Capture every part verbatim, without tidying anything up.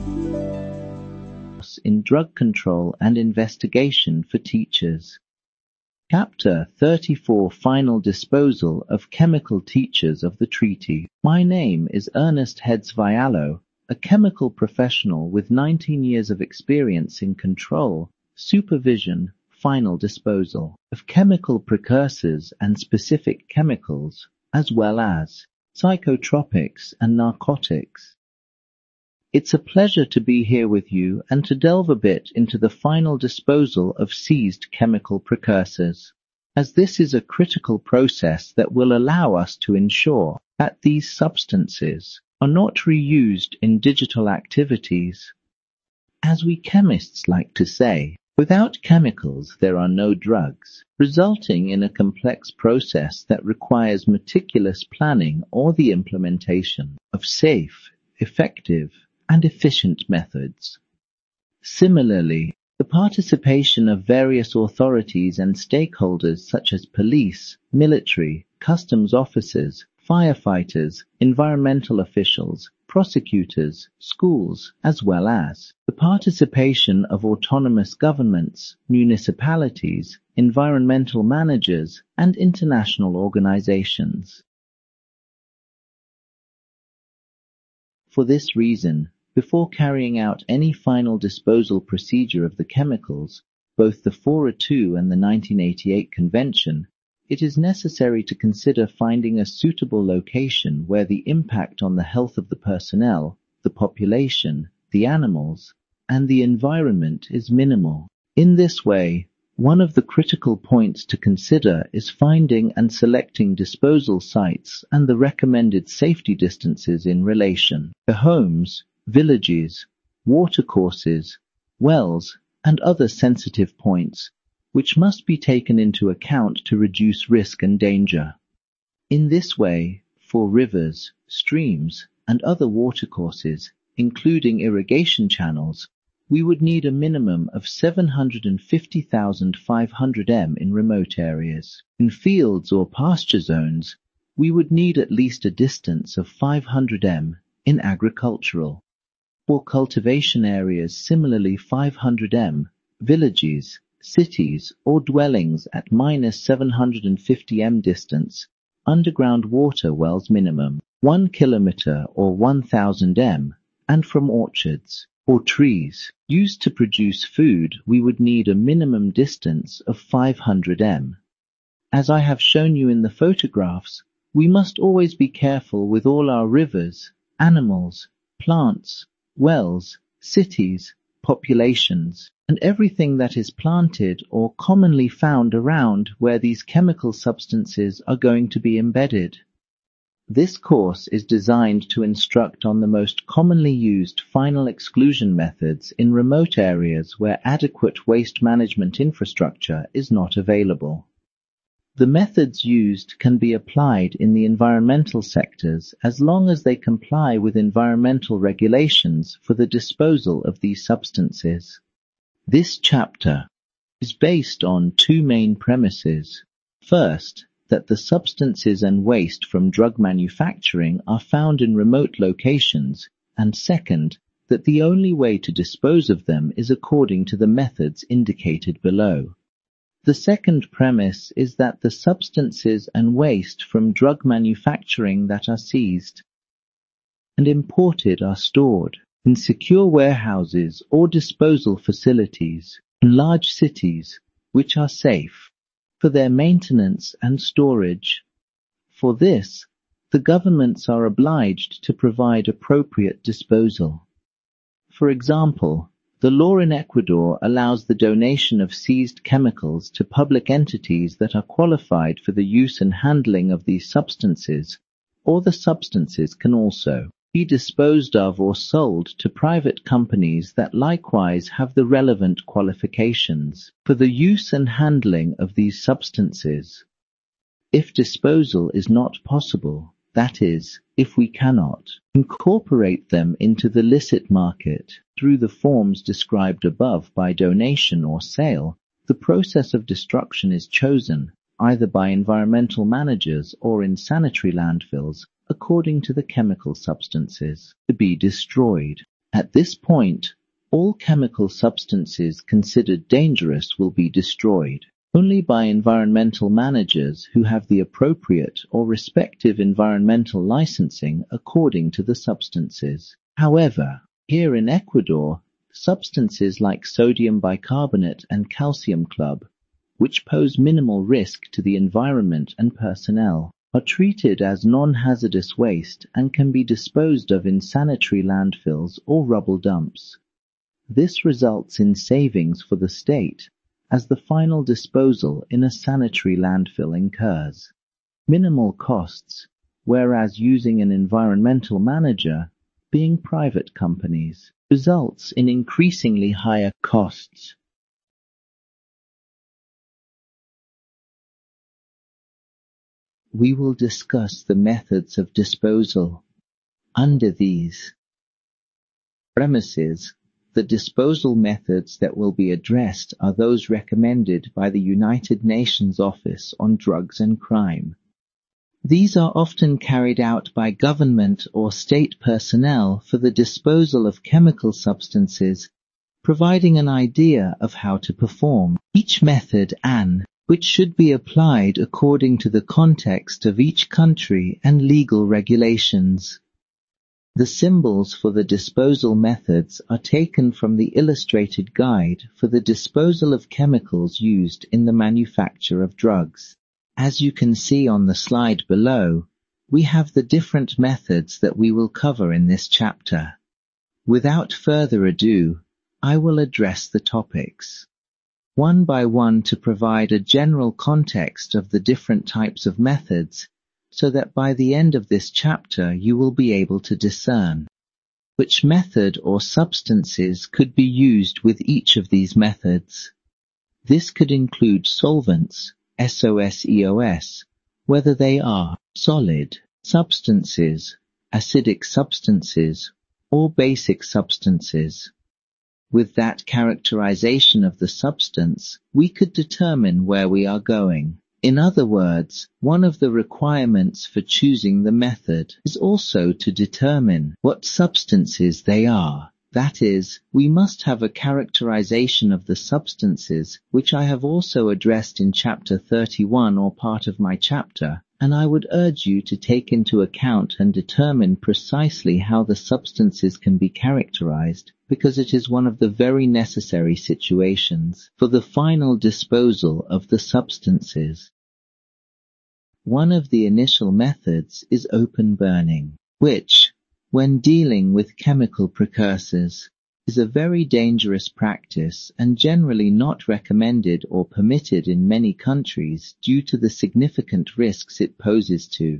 In drug control and investigation for teachers. Chapter thirty-four Final Disposal of Chemical Teachers of the Treaty. My name is Ernest Heads Viallo, a chemical professional with nineteen years of experience in control, supervision, final disposal of chemical precursors and specific chemicals, as well as psychotropics and narcotics. It's a pleasure to be here with you and to delve a bit into the final disposal of seized chemical precursors, as this is a critical process that will allow us to ensure that these substances are not reused in digital activities. As we chemists like to say, without chemicals there are no drugs, resulting in a complex process that requires meticulous planning or the implementation of safe, effective, and efficient methods. Similarly, the participation of various authorities and stakeholders such as police, military, customs officers, firefighters, environmental officials, prosecutors, schools, as well as the participation of autonomous governments, municipalities, environmental managers, and international organizations. For this reason, before carrying out any final disposal procedure of the chemicals, both the four oh two and the nineteen eighty-eight Convention, it is necessary to consider finding a suitable location where the impact on the health of the personnel, the population, the animals, and the environment is minimal. In this way, one of the critical points to consider is finding and selecting disposal sites and the recommended safety distances in relation to homes, villages, watercourses, wells, and other sensitive points, which must be taken into account to reduce risk and danger. In this way, for rivers, streams, and other watercourses, including irrigation channels, we would need a minimum of seven hundred fifty thousand five hundred meters in remote areas. In fields or pasture zones, we would need at least a distance of five hundred meters in agricultural. For cultivation areas similarly five hundred meters, villages, cities, or dwellings at minus seven hundred fifty meters distance, underground water wells minimum one kilometer or one thousand meters, and from orchards or trees used to produce food we would need a minimum distance of five hundred meters. As I have shown you in the photographs, we must always be careful with all our rivers, animals, plants, wells, cities, populations, and everything that is planted or commonly found around where these chemical substances are going to be embedded. This course is designed to instruct on the most commonly used final exclusion methods in remote areas where adequate waste management infrastructure is not available. The methods used can be applied in the environmental sectors as long as they comply with environmental regulations for the disposal of these substances. This chapter is based on two main premises. First, that the substances and waste from drug manufacturing are found in remote locations, and second, that the only way to dispose of them is according to the methods indicated below. The second premise is that the substances and waste from drug manufacturing that are seized and imported are stored in secure warehouses or disposal facilities in large cities which are safe for their maintenance and storage. For this, the governments are obliged to provide appropriate disposal. For example, the law in Ecuador allows the donation of seized chemicals to public entities that are qualified for the use and handling of these substances, or the substances can also be disposed of or sold to private companies that likewise have the relevant qualifications for the use and handling of these substances. If disposal is not possible, that is, if we cannot incorporate them into the licit market through the forms described above by donation or sale, the process of destruction is chosen either by environmental managers or in sanitary landfills according to the chemical substances to be destroyed. At this point, all chemical substances considered dangerous will be destroyed only by environmental managers who have the appropriate or respective environmental licensing according to the substances. However, here in Ecuador, substances like sodium bicarbonate and calcium club, which pose minimal risk to the environment and personnel, are treated as non-hazardous waste and can be disposed of in sanitary landfills or rubble dumps. This results in savings for the state, as the final disposal in a sanitary landfill incurs minimal costs, whereas using an environmental manager, being private companies, results in increasingly higher costs. We will discuss the methods of disposal. Under these premises, the disposal methods that will be addressed are those recommended by the United Nations Office on Drugs and Crime. These are often carried out by government or state personnel for the disposal of chemical substances, providing an idea of how to perform each method and which should be applied according to the context of each country and legal regulations. The symbols for the disposal methods are taken from the illustrated guide for the disposal of chemicals used in the manufacture of drugs. As you can see on the slide below, we have the different methods that we will cover in this chapter. Without further ado, I will address the topics one by one to provide a general context of the different types of methods, so that by the end of this chapter you will be able to discern which method or substances could be used with each of these methods. This could include solvents, S O S E O S, whether they are solid substances, acidic substances, or basic substances. With that characterization of the substance, we could determine where we are going. In other words, one of the requirements for choosing the method is also to determine what substances they are. That is, we must have a characterization of the substances, which I have also addressed in chapter thirty-one or part of my chapter, and I would urge you to take into account and determine precisely how the substances can be characterized, because it is one of the very necessary situations for the final disposal of the substances. One of the initial methods is open burning, which, when dealing with chemical precursors, is a very dangerous practice and generally not recommended or permitted in many countries due to the significant risks it poses to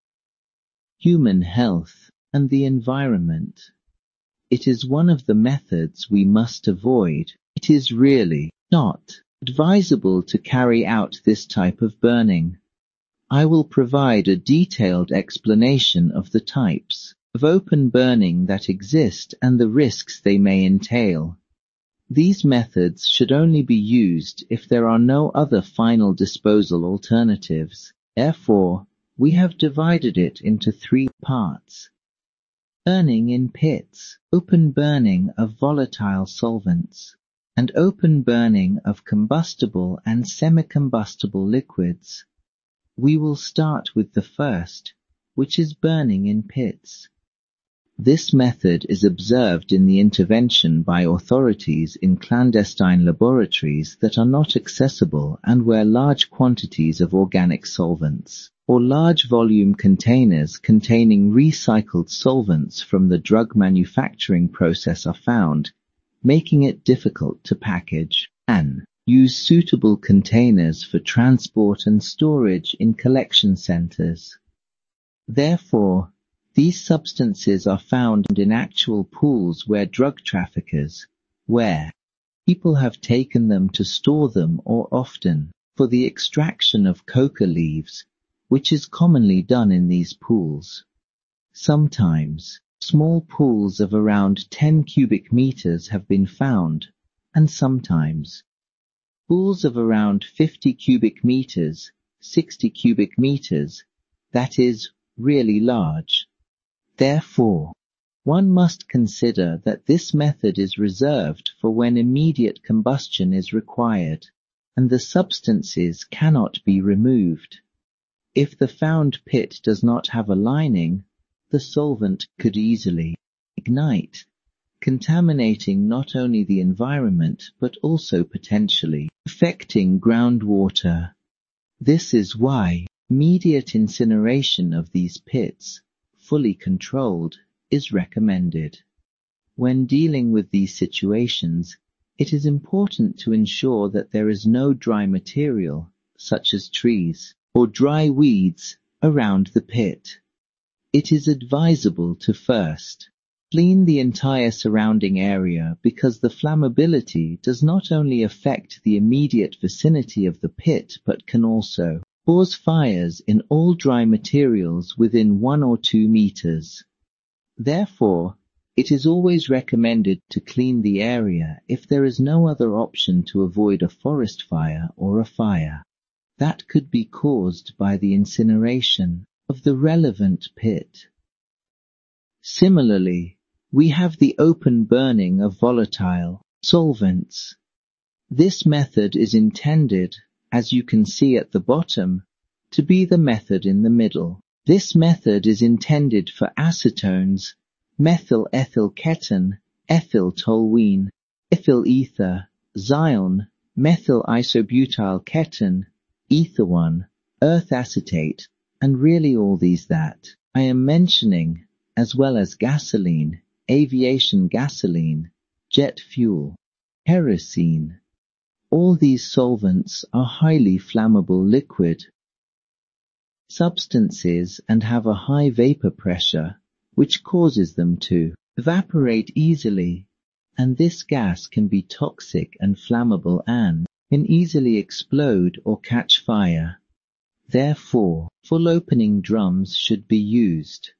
human health and the environment. It is one of the methods we must avoid. It is really not advisable to carry out this type of burning. I will provide a detailed explanation of the types of open burning that exist and the risks they may entail. These methods should only be used if there are no other final disposal alternatives. Therefore, we have divided it into three parts. Burning in pits, open burning of volatile solvents, and open burning of combustible and semi-combustible liquids. We will start with the first, which is burning in pits. This method is observed in the intervention by authorities in clandestine laboratories that are not accessible and where large quantities of organic solvents or large volume containers containing recycled solvents from the drug manufacturing process are found, making it difficult to package and use suitable containers for transport and storage in collection centers. Therefore, these substances are found in actual pools where drug traffickers, where people have taken them to store them or often for the extraction of coca leaves, which is commonly done in these pools. Sometimes, small pools of around ten cubic meters have been found, and sometimes pools of around fifty cubic meters, sixty cubic meters, that is, really large. Therefore, One must consider that this method is reserved for when immediate combustion is required, and the substances cannot be removed. If the found pit does not have a lining, the solvent could easily ignite, contaminating not only the environment but also potentially affecting groundwater. This is why immediate incineration of these pits, fully controlled, is recommended. When dealing with these situations, it is important to ensure that there is no dry material, such as trees or dry weeds, around the pit. It is advisable to first clean the entire surrounding area because the flammability does not only affect the immediate vicinity of the pit but can also cause fires in all dry materials within one or two meters. Therefore, it is always recommended to clean the area if there is no other option to avoid a forest fire or a fire that could be caused by the incineration of the relevant pit. Similarly, we have the open burning of volatile solvents. This method is intended, as you can see at the bottom, to be the method in the middle. This method is intended for acetones, methyl ethyl keton, ethyl toluene, ethyl ether, zione, methyl isobutyl keton, ether one, earth acetate, and really all these that I am mentioning, as well as gasoline, aviation gasoline, jet fuel, kerosene. All these solvents are highly flammable liquid substances and have a high vapor pressure, which causes them to evaporate easily, and this gas can be toxic and flammable and can easily explode or catch fire. Therefore, full opening drums should be used.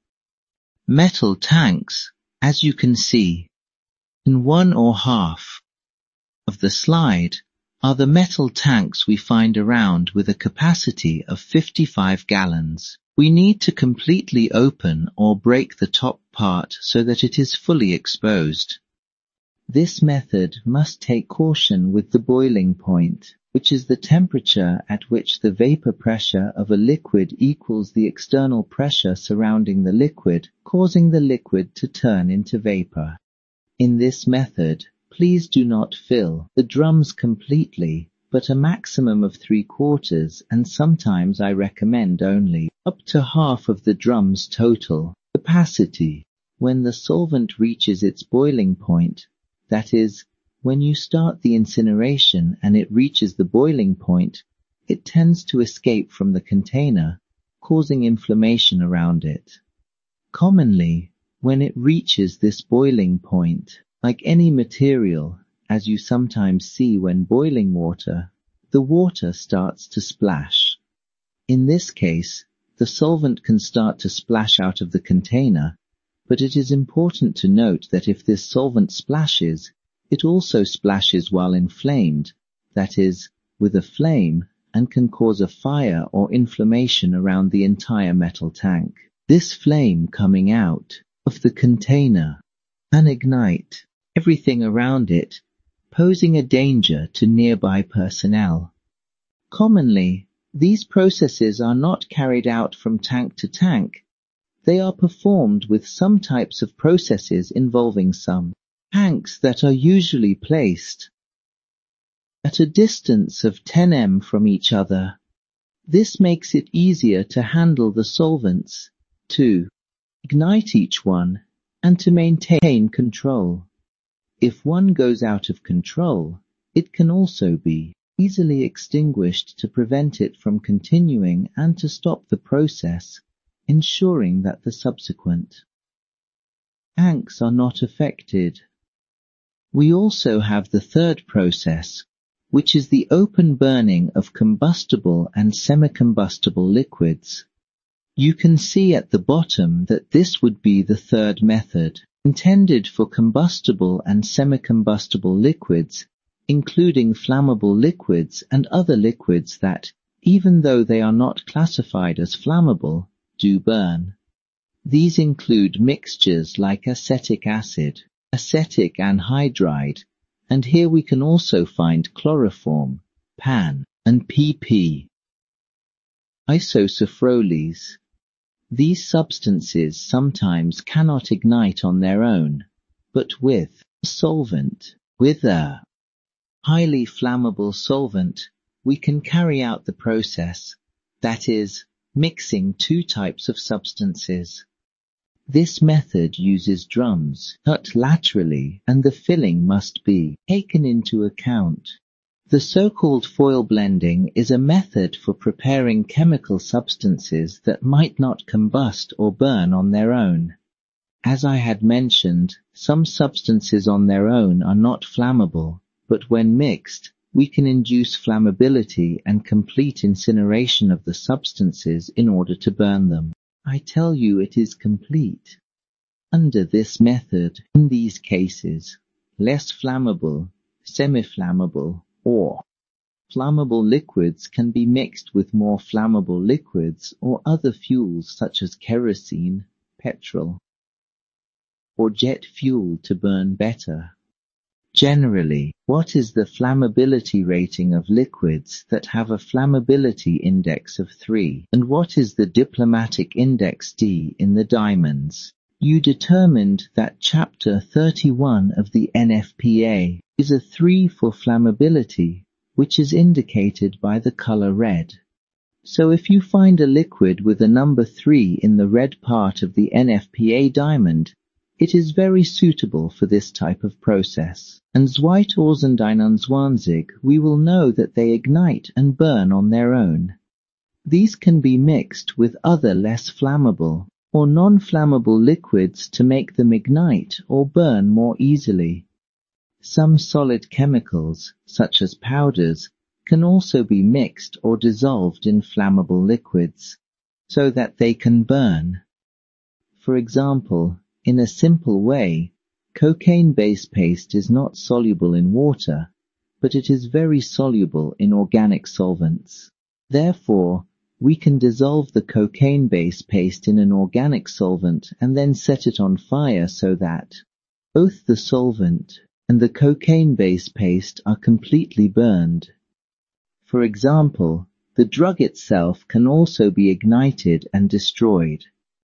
Metal tanks, as you can see, in one or half of the slide, are the metal tanks we find around with a capacity of fifty-five gallons. We need to completely open or break the top part so that it is fully exposed. This method must take caution with the boiling point, which is the temperature at which the vapor pressure of a liquid equals the external pressure surrounding the liquid, causing the liquid to turn into vapor. In this method, please do not fill the drums completely, but a maximum of three quarters, and sometimes I recommend only up to half of the drum's total capacity. When the solvent reaches its boiling point, that is, when you start the incineration and it reaches the boiling point, it tends to escape from the container, causing inflammation around it. Commonly, when it reaches this boiling point, like any material, as you sometimes see when boiling water, the water starts to splash. In this case, the solvent can start to splash out of the container, but it is important to note that if this solvent splashes, it also splashes while inflamed, that is, with a flame, and can cause a fire or inflammation around the entire metal tank. This flame coming out of the container can ignite everything around it, posing a danger to nearby personnel. Commonly, these processes are not carried out from tank to tank. They are performed with some types of processes involving some tanks that are usually placed at a distance of ten meters from each other. This makes it easier to handle the solvents, to ignite each one, and to maintain control. If one goes out of control, it can also be easily extinguished to prevent it from continuing and to stop the process, ensuring that the subsequent tanks are not affected. We also have the third process, which is the open burning of combustible and semi-combustible liquids. You can see at the bottom that this would be the third method, intended for combustible and semi-combustible liquids, including flammable liquids and other liquids that, even though they are not classified as flammable, do burn. These include mixtures like acetic acid, acetic anhydride, and here we can also find chloroform, P A N, and P P. Isosafrolies. These substances sometimes cannot ignite on their own, but with a solvent, with a highly flammable solvent, we can carry out the process, that is, mixing two types of substances. This method uses drums cut laterally, and the filling must be taken into account. The so-called foil blending is a method for preparing chemical substances that might not combust or burn on their own. As I had mentioned, some substances on their own are not flammable, but when mixed, we can induce flammability and complete incineration of the substances in order to burn them. I tell you it is complete. Under this method, in these cases, less flammable, semi-flammable, or flammable liquids can be mixed with more flammable liquids or other fuels such as kerosene, petrol, or jet fuel to burn better. Generally, what is the flammability rating of liquids that have a flammability index of three, and what is the diplomatic index D in the diamonds? You determined that chapter thirty-one of the N F P A is a three for flammability, which is indicated by the color red. So if you find a liquid with a number three in the red part of the N F P A diamond, it is very suitable for this type of process. And Zweitausendeinundzwanzig, we will know that they ignite and burn on their own. These can be mixed with other less flammable or non-flammable liquids to make them ignite or burn more easily. Some solid chemicals, such as powders, can also be mixed or dissolved in flammable liquids, so that they can burn. For example, in a simple way, cocaine base paste is not soluble in water, but it is very soluble in organic solvents. Therefore, we can dissolve the cocaine base paste in an organic solvent and then set it on fire so that both the solvent and the cocaine base paste are completely burned. For example, the drug itself can also be ignited and destroyed.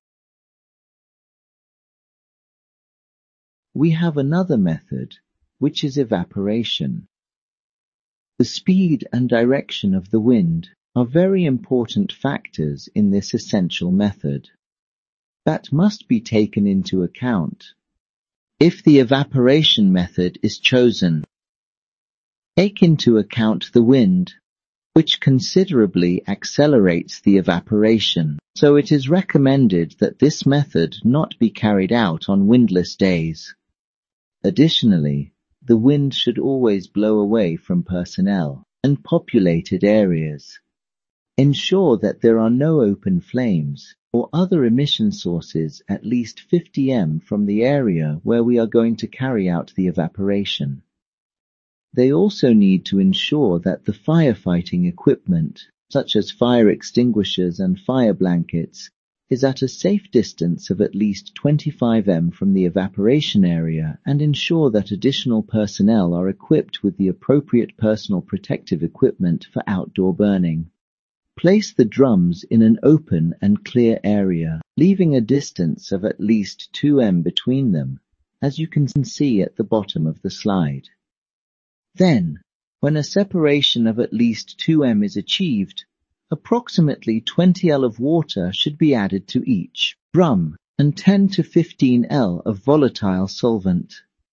We have another method, which is evaporation. The speed and direction of the wind are very important factors in this essential method. That must be taken into account if the evaporation method is chosen. Take into account the wind, which considerably accelerates the evaporation, so it is recommended that this method not be carried out on windless days. Additionally, the wind should always blow away from personnel and populated areas. Ensure that there are no open flames or other emission sources at least fifty meters from the area where we are going to carry out the evaporation. They also need to ensure that the firefighting equipment, such as fire extinguishers and fire blankets, is at a safe distance of at least twenty-five meters from the evaporation area, and ensure that additional personnel are equipped with the appropriate personal protective equipment for outdoor burning. Place the drums in an open and clear area, leaving a distance of at least two meters between them, as you can see at the bottom of the slide. Then, when a separation of at least two meters is achieved, approximately twenty milliliters of water should be added to each drum and ten to fifteen milliliters of volatile solvent.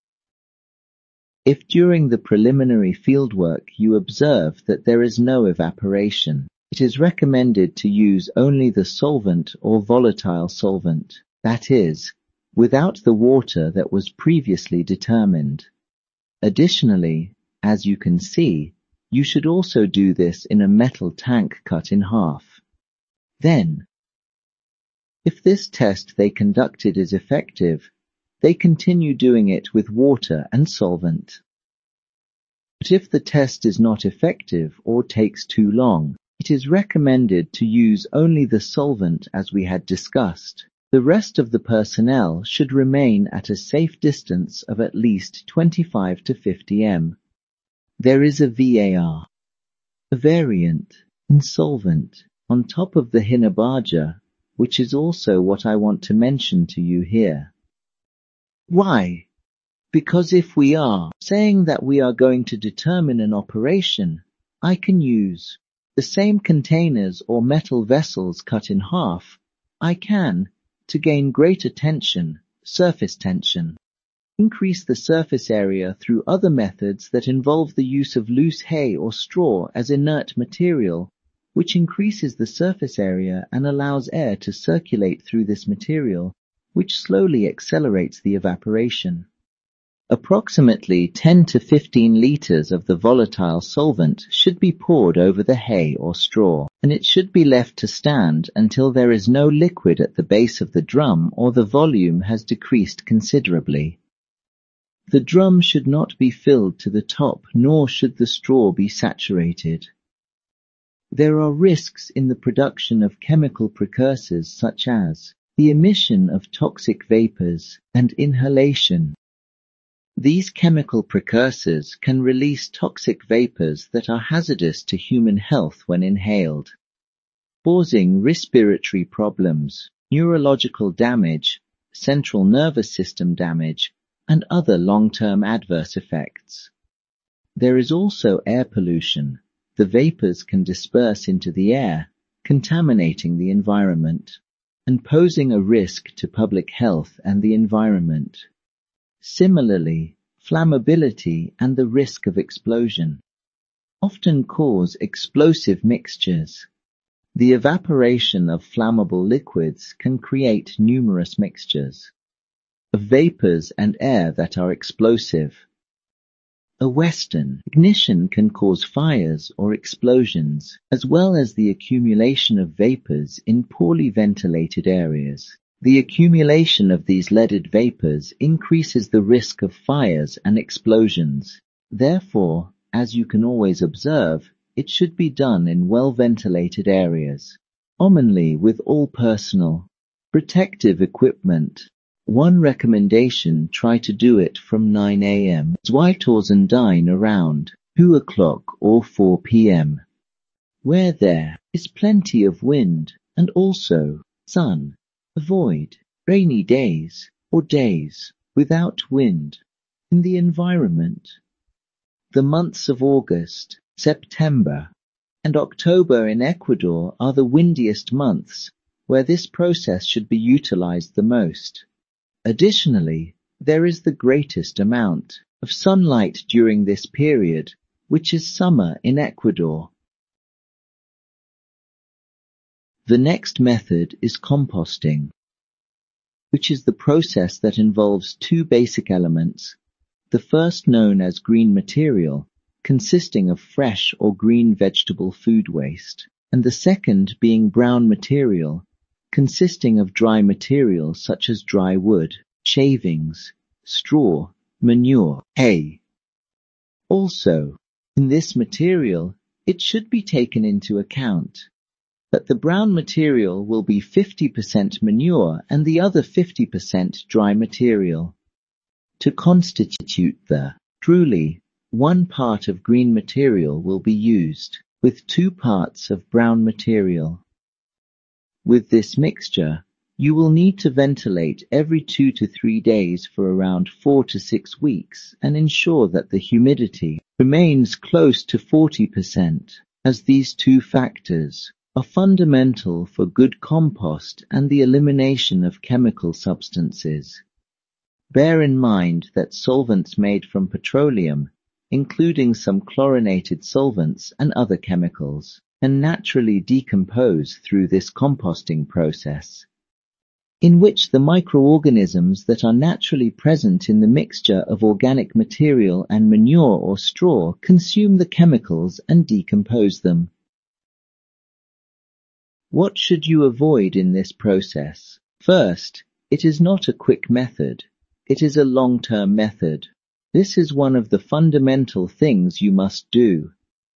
If during the preliminary fieldwork you observe that there is no evaporation, it is recommended to use only the solvent or volatile solvent, that is, without the water that was previously determined. Additionally, as you can see, you should also do this in a metal tank cut in half. Then, if this test they conducted is effective, they continue doing it with water and solvent. But if the test is not effective or takes too long, it is recommended to use only the solvent as we had discussed, The rest of the personnel should remain at a safe distance of at least twenty-five to fifty meters. There is a V A R, a variant, insolvent, on top of the Hinabaja, which is also what I want to mention to you here. Why? Because if we are saying that we are going to determine an operation, I can use the same containers or metal vessels cut in half. I can, to gain greater tension, surface tension, increase the surface area through other methods that involve the use of loose hay or straw as inert material, which increases the surface area and allows air to circulate through this material, which slowly accelerates the evaporation. Approximately ten to fifteen liters of the volatile solvent should be poured over the hay or straw, and it should be left to stand until there is no liquid at the base of the drum or the volume has decreased considerably. The drum should not be filled to the top, nor should the straw be saturated. There are risks in the production of chemical precursors such as the emission of toxic vapors and inhalation. These chemical precursors can release toxic vapors that are hazardous to human health when inhaled, causing respiratory problems, neurological damage, central nervous system damage, and other long-term adverse effects. There is also air pollution. The vapors can disperse into the air, contaminating the environment, and posing a risk to public health and the environment. Similarly, flammability and the risk of explosion often cause explosive mixtures. The evaporation of flammable liquids can create numerous mixtures of vapors and air that are explosive. A Western ignition can cause fires or explosions, as well as the accumulation of vapors in poorly ventilated areas. The accumulation of these leaded vapors increases the risk of fires and explosions. Therefore, as you can always observe, it should be done in well-ventilated areas, commonly with all personal protective equipment. One recommendation: try to do it from nine a m Zweitos and dine around two o'clock or four p m where there is plenty of wind and also sun. Avoid rainy days or days without wind in the environment. The months of August, September, and October in Ecuador are the windiest months, where this process should be utilized the most. Additionally, there is the greatest amount of sunlight during this period, which is summer in Ecuador. The next method is composting, which is the process that involves two basic elements, the first known as green material, consisting of fresh or green vegetable food waste, and the second being brown material, consisting of dry material such as dry wood, shavings, straw, manure, hay. Also, in this material, it should be taken into account that the brown material will be fifty percent manure and the other fifty percent dry material. To constitute the truly, one part of green material will be used, with two parts of brown material. With this mixture, you will need to ventilate every two to three days for around four to six weeks and ensure that the humidity remains close to forty percent, as these two factors are fundamental for good compost and the elimination of chemical substances. Bear in mind that solvents made from petroleum, including some chlorinated solvents and other chemicals, can naturally decompose through this composting process, in which the microorganisms that are naturally present in the mixture of organic material and manure or straw consume the chemicals and decompose them. What should you avoid in this process? First, it is not a quick method. It is a long-term method. This is one of the fundamental things you must do.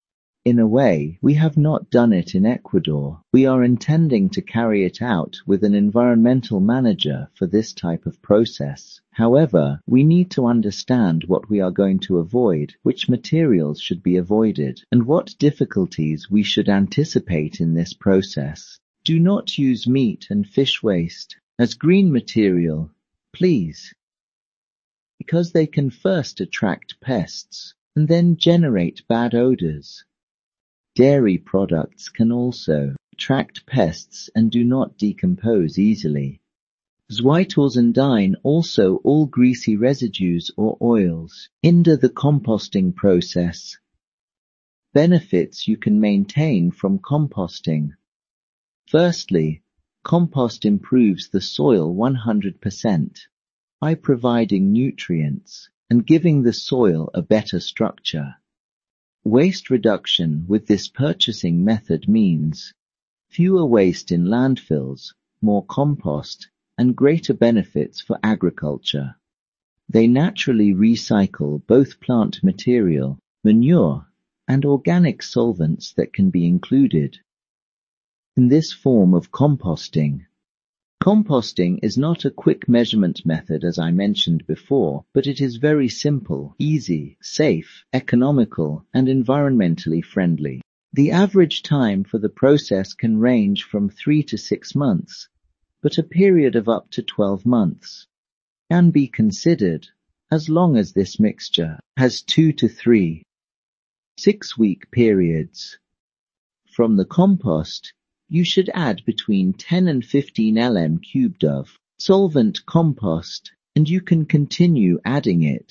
In a way, we have not done it in Ecuador. We are intending to carry it out with an environmental manager for this type of process. However, we need to understand what we are going to avoid, which materials should be avoided, and what difficulties we should anticipate in this process. Do not use meat and fish waste as green material, please, because they can first attract pests and then generate bad odors. Dairy products can also attract pests and do not decompose easily. Zweitosendine, also all greasy residues or oils, hinder the composting process. Benefits you can maintain from composting. Firstly, compost improves the soil one hundred percent by providing nutrients and giving the soil a better structure. Waste reduction with this purchasing method means fewer waste in landfills, more compost, and greater benefits for agriculture. They naturally recycle both plant material, manure, and organic solvents that can be included in this form of composting. Composting is not a quick measurement method as I mentioned before, but it is very simple, easy, safe, economical, and environmentally friendly. The average time for the process can range from three to six months, but a period of up to twelve months can be considered as long as this mixture has two to three six-week periods. From the compost, you should add between ten and fifteen millimeters cubed of solvent compost, and you can continue adding it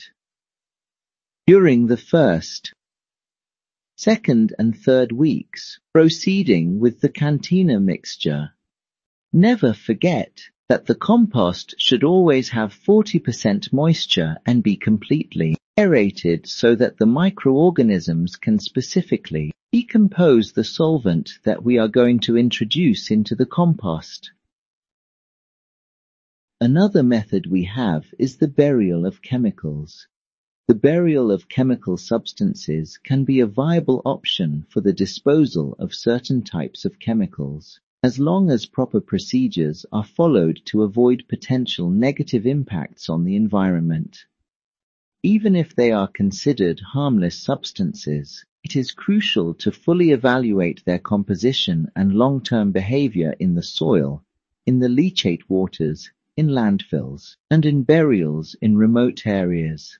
during the first, second and third weeks, proceeding with the Cantina mixture. Never forget that the compost should always have forty percent moisture and be completely aerated so that the microorganisms can specifically decompose the solvent that we are going to introduce into the compost. Another method we have is the burial of chemicals. The burial of chemical substances can be a viable option for the disposal of certain types of chemicals, as long as proper procedures are followed to avoid potential negative impacts on the environment. Even if they are considered harmless substances, it is crucial to fully evaluate their composition and long-term behavior in the soil, in the leachate waters, in landfills, and in burials in remote areas.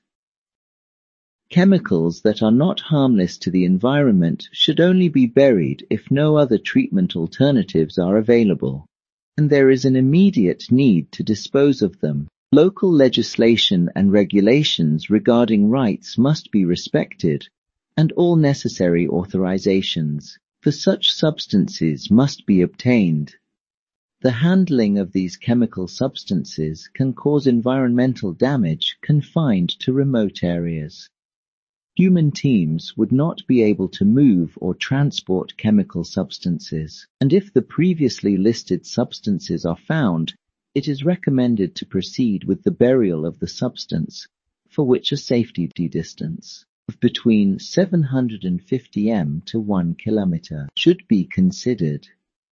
Chemicals that are not harmless to the environment should only be buried if no other treatment alternatives are available, and there is an immediate need to dispose of them. Local legislation and regulations regarding rights must be respected, and all necessary authorizations for such substances must be obtained. The handling of these chemical substances can cause environmental damage confined to remote areas. Human teams would not be able to move or transport chemical substances, and if the previously listed substances are found, it is recommended to proceed with the burial of the substance, for which a safety distance of between seven hundred fifty meters to one kilometer should be considered.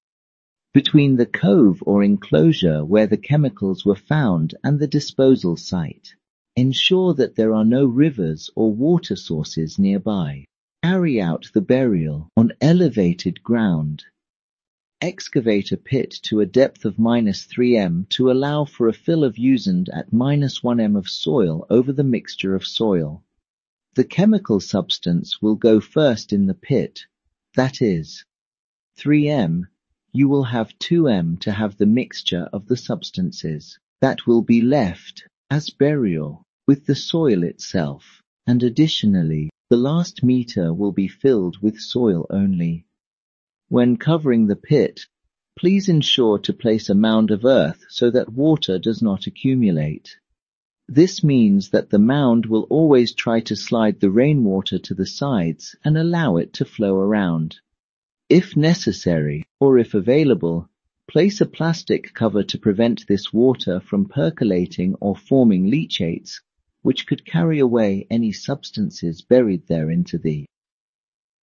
Between the cove or enclosure where the chemicals were found and the disposal site, ensure that there are no rivers or water sources nearby. Carry out the burial on elevated ground. Excavate a pit to a depth of minus three meters to allow for a fill of usand at minus one meter of soil over the mixture of soil. The chemical substance will go first in the pit, that is, three meters, you will have two meters to have the mixture of the substances. That will be left as burial with the soil itself, and additionally, the last meter will be filled with soil only. When covering the pit, please ensure to place a mound of earth so that water does not accumulate. This means that the mound will always try to slide the rainwater to the sides and allow it to flow around. If necessary, or if available, place a plastic cover to prevent this water from percolating or forming leachates, which could carry away any substances buried there into the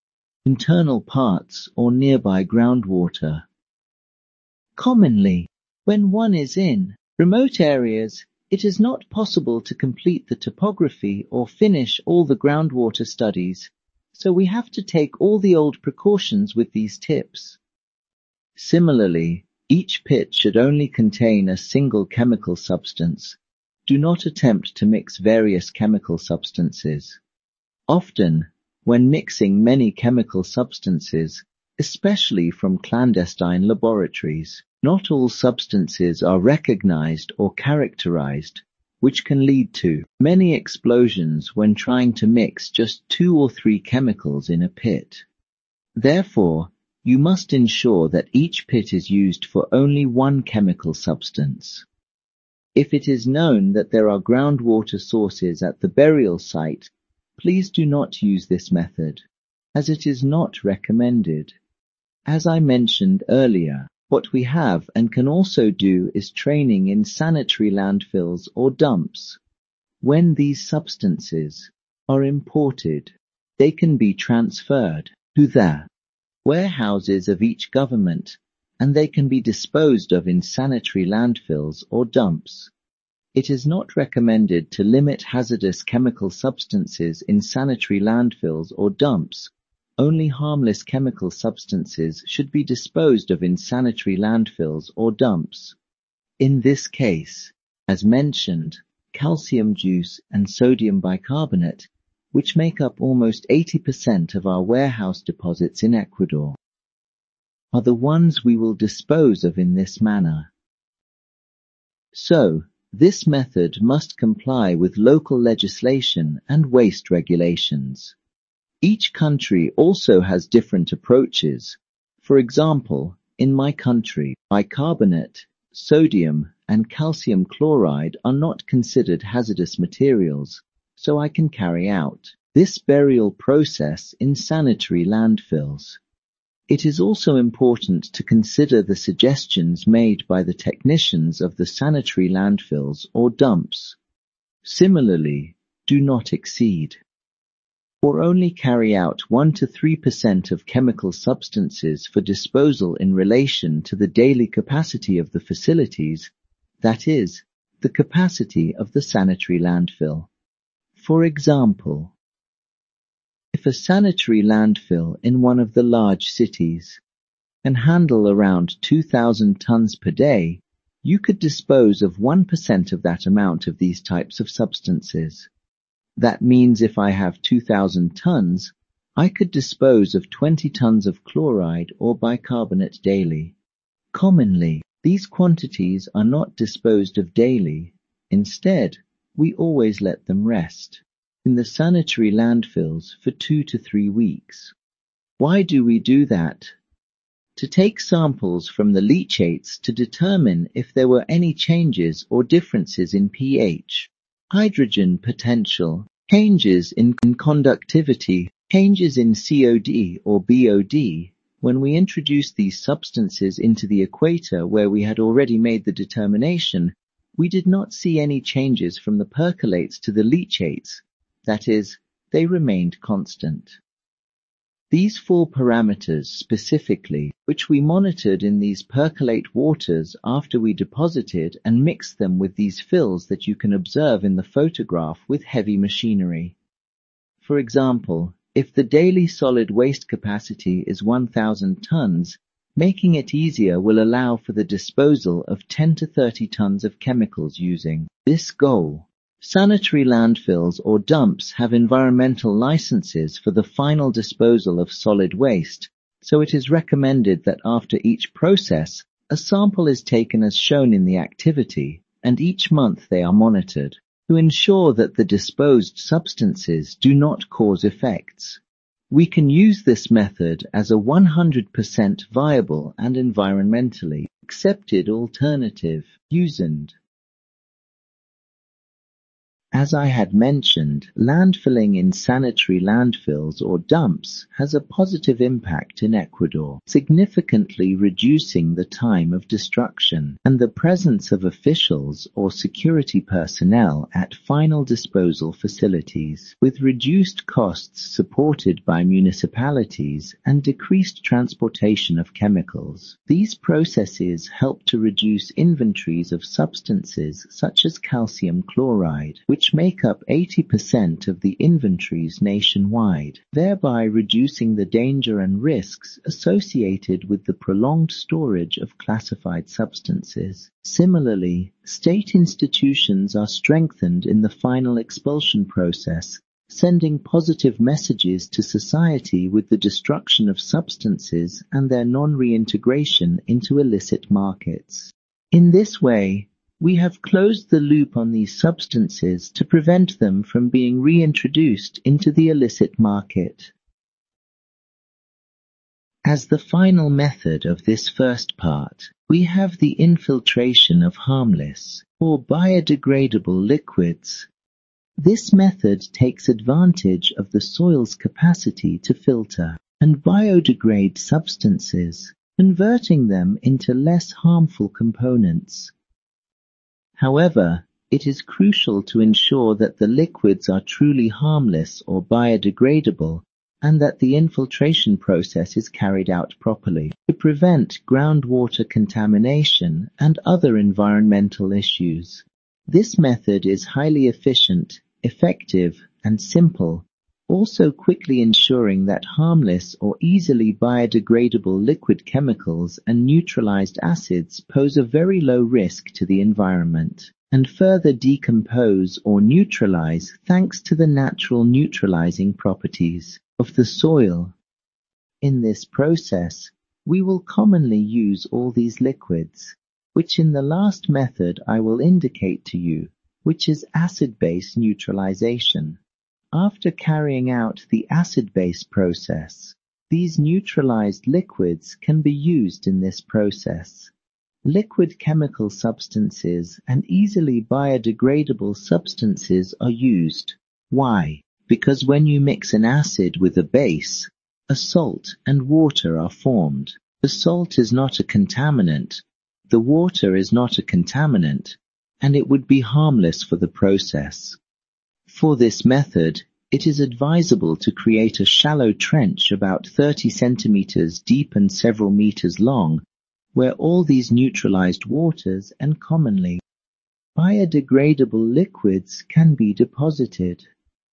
internal parts, or nearby groundwater. Commonly, when one is in remote areas, it is not possible to complete the topography or finish all the groundwater studies, so we have to take all the old precautions with these tips. Similarly, each pit should only contain a single chemical substance. Do not attempt to mix various chemical substances. Often, when mixing many chemical substances, especially from clandestine laboratories, not all substances are recognized or characterized, which can lead to many explosions when trying to mix just two or three chemicals in a pit. Therefore, you must ensure that each pit is used for only one chemical substance. If it is known that there are groundwater sources at the burial site, please do not use this method, as it is not recommended. As I mentioned earlier, what we have and can also do is training in sanitary landfills or dumps. When these substances are imported, they can be transferred to the warehouses of each government, and they can be disposed of in sanitary landfills or dumps. It is not recommended to limit hazardous chemical substances in sanitary landfills or dumps. Only harmless chemical substances should be disposed of in sanitary landfills or dumps. In this case, as mentioned, calcium juice and sodium bicarbonate, which make up almost eighty percent of our warehouse deposits in Ecuador, are the ones we will dispose of in this manner. So, this method must comply with local legislation and waste regulations. Each country also has different approaches. For example, in my country, bicarbonate, sodium, and calcium chloride are not considered hazardous materials, so I can carry out this burial process in sanitary landfills. It is also important to consider the suggestions made by the technicians of the sanitary landfills or dumps. Similarly, do not exceed or only carry out one to three percent of chemical substances for disposal in relation to the daily capacity of the facilities, that is, the capacity of the sanitary landfill. For example, if a sanitary landfill in one of the large cities can handle around two thousand tons per day, you could dispose of one percent of that amount of these types of substances. That means if I have two thousand tons, I could dispose of twenty tons of chloride or bicarbonate daily. Commonly, these quantities are not disposed of daily. Instead, we always let them rest in the sanitary landfills for two to three weeks. Why do we do that? To take samples from the leachates to determine if there were any changes or differences in pH, hydrogen potential, changes in conductivity, changes in C O D or B O D. When we introduced these substances into the equator where we had already made the determination, we did not see any changes from the percolates to the leachates. That is, they remained constant. These four parameters specifically, which we monitored in these percolate waters after we deposited and mixed them with these fills that you can observe in the photograph with heavy machinery. For example, if the daily solid waste capacity is one thousand tons, making it easier will allow for the disposal of ten to thirty tons of chemicals using this goal. Sanitary landfills or dumps have environmental licenses for the final disposal of solid waste, so it is recommended that after each process, a sample is taken as shown in the activity, and each month they are monitored to ensure that the disposed substances do not cause effects. We can use this method as a one hundred percent viable and environmentally accepted alternative. Usand As I had mentioned, landfilling in sanitary landfills or dumps has a positive impact in Ecuador, significantly reducing the time of destruction, and the presence of officials or security personnel at final disposal facilities, with reduced costs supported by municipalities and decreased transportation of chemicals. These processes help to reduce inventories of substances such as calcium chloride, which which make up eighty percent of the inventories nationwide, thereby reducing the danger and risks associated with the prolonged storage of classified substances. Similarly, state institutions are strengthened in the final expulsion process, sending positive messages to society with the destruction of substances and their non-reintegration into illicit markets. In this way, we have closed the loop on these substances to prevent them from being reintroduced into the illicit market. As the final method of this first part, we have the infiltration of harmless or biodegradable liquids. This method takes advantage of the soil's capacity to filter and biodegrade substances, converting them into less harmful components. However, it is crucial to ensure that the liquids are truly harmless or biodegradable and that the infiltration process is carried out properly to prevent groundwater contamination and other environmental issues. This method is highly efficient, effective, and simple, also quickly ensuring that harmless or easily biodegradable liquid chemicals and neutralized acids pose a very low risk to the environment and further decompose or neutralize thanks to the natural neutralizing properties of the soil. In this process, we will commonly use all these liquids, which in the last method I will indicate to you, which is acid-base neutralization. After carrying out the acid-base process, these neutralized liquids can be used in this process. Liquid chemical substances and easily biodegradable substances are used. Why? Because when you mix an acid with a base, a salt and water are formed. The salt is not a contaminant, the water is not a contaminant, and it would be harmless for the process. For this method, it is advisable to create a shallow trench about thirty centimeters deep and several meters long, where all these neutralized waters and commonly biodegradable liquids can be deposited.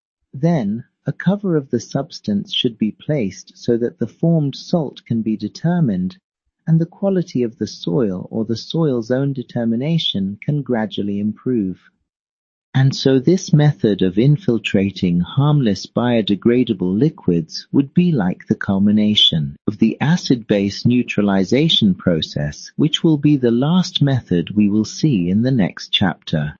Then, a cover of the substance should be placed so that the formed salt can be determined and the quality of the soil or the soil's own determination can gradually improve. And so this method of infiltrating harmless biodegradable liquids would be like the culmination of the acid-base neutralization process, which will be the last method we will see in the next chapter.